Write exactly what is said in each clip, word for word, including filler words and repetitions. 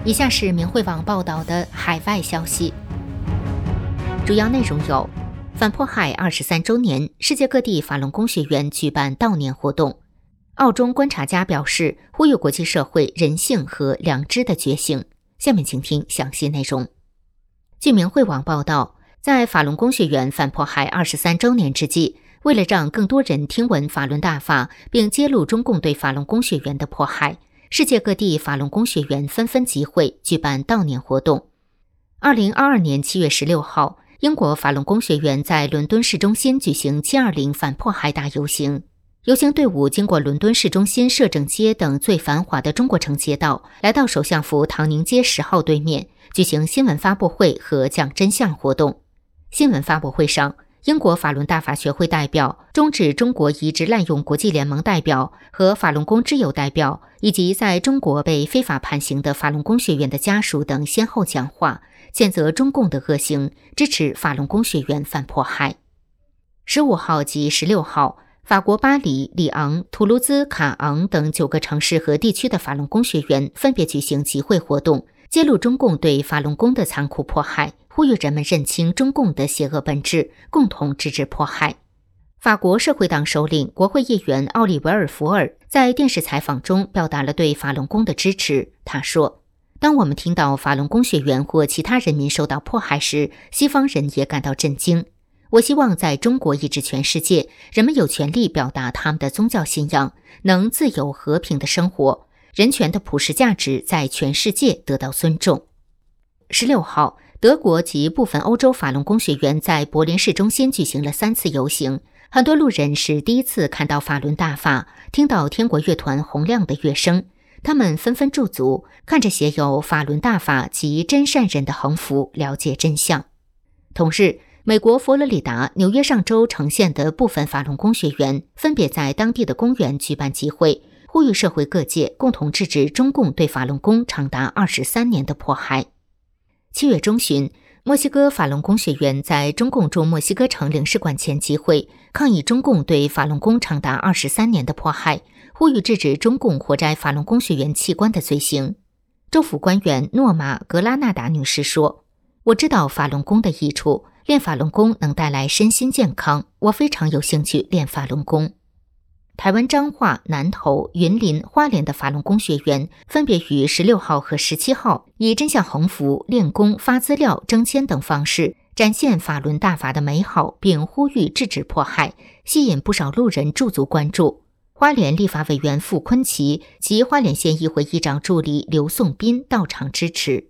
以下是明慧网报道的海外消息，主要内容有：反迫害二十三周年，世界各地法轮功学员举办悼念活动；澳中观察家表示，呼吁国际社会人性和良知的觉醒。下面请听详细内容。据明慧网报道，在法轮功学员反迫害二十三周年之际，为了让更多人听闻法轮大法，并揭露中共对法轮功学员的迫害，世界各地法轮功学员纷纷集会举办悼念活动。二零二二年七月十六号，英国法轮功学员在伦敦市中心举行七二零反迫害大游行。游行队伍经过伦敦市中心摄政街等最繁华的中国城街道，来到首相府唐宁街十号对面，举行新闻发布会和讲真相活动。新闻发布会上，英国法轮大法学会代表、终止中国移植滥用国际联盟代表和法轮功之友代表，以及在中国被非法判刑的法轮功学员的家属等先后讲话，谴责中共的恶行，支持法轮功学员反迫害。十五号及十六号，法国巴黎、里昂、图卢兹、卡昂等九个城市和地区的法轮功学员分别举行集会活动，揭露中共对法轮功的残酷迫害，呼吁人们认清中共的邪恶本质，共同制止迫害。法国社会党首领、国会议员奥利维尔·福尔在电视采访中表达了对法轮功的支持。他说：“当我们听到法轮功学员或其他人民受到迫害时，西方人也感到震惊。我希望在中国以至全世界，人们有权利表达他们的宗教信仰，能自由和平的生活，人权的普世价值在全世界得到尊重。”十六号，德国及部分欧洲法轮功学员在柏林市中心举行了三次游行，很多路人是第一次看到法轮大法，听到天国乐团洪亮的乐声，他们纷纷驻足，看着写有法轮大法及真善人的横幅，了解真相。同日，美国佛罗里达、纽约上州城县的部分法轮功学员分别在当地的公园举办集会，呼吁社会各界共同制止中共对法轮功长达二十三年的迫害。七月中旬，墨西哥法轮功学员在中共驻墨西哥城领事馆前集会，抗议中共对法轮功长达二十三年的迫害，呼吁制止中共活摘法轮功学员器官的罪行。州府官员诺玛·格拉纳达女士说：“我知道法轮功的益处，练法轮功能带来身心健康，我非常有兴趣练法轮功。”台湾彰化、南投、云林、花莲的法轮功学员分别于十六号和十七号以真相横幅、练功、发资料、征签等方式展现法轮大法的美好，并呼吁制止迫害，吸引不少路人驻足关注。花莲立法委员傅昆萁及花莲县议会议长助理刘颂斌到场支持。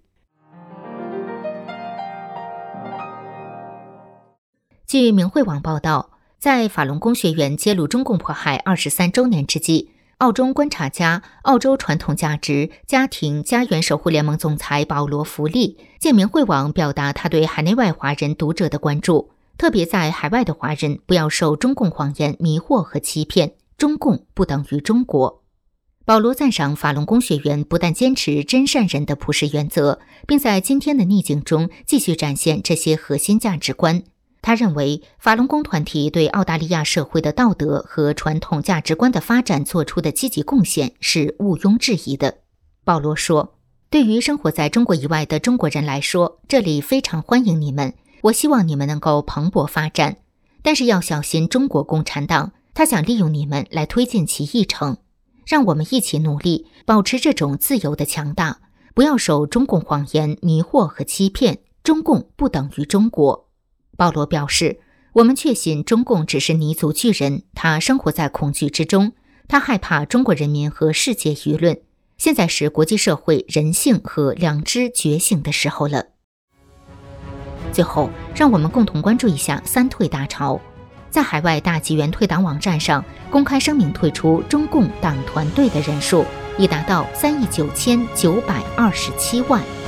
据明慧网报道，在法轮功学员揭露中共迫害二十三周年之际，澳中观察家、澳洲传统价值家庭家园守护联盟总裁保罗·福利借明慧网表达他对海内外华人读者的关注，特别在海外的华人不要受中共谎言迷惑和欺骗，中共不等于中国。保罗赞赏法轮功学员不但坚持真善人的普世原则，并在今天的逆境中继续展现这些核心价值观。他认为法轮功团体对澳大利亚社会的道德和传统价值观的发展做出的积极贡献是毋庸置疑的。保罗说：“对于生活在中国以外的中国人来说，这里非常欢迎你们，我希望你们能够蓬勃发展，但是要小心中国共产党，他想利用你们来推进其议程。让我们一起努力，保持这种自由的强大，不要受中共谎言迷惑和欺骗，中共不等于中国。”保罗表示，我们确信中共只是泥足巨人，他生活在恐惧之中，他害怕中国人民和世界舆论。现在是国际社会人性和良知觉醒的时候了。最后，让我们共同关注一下三退大潮。在海外大纪元退党网站上公开声明退出中共党团队的人数已达到三亿九千九百二十七万。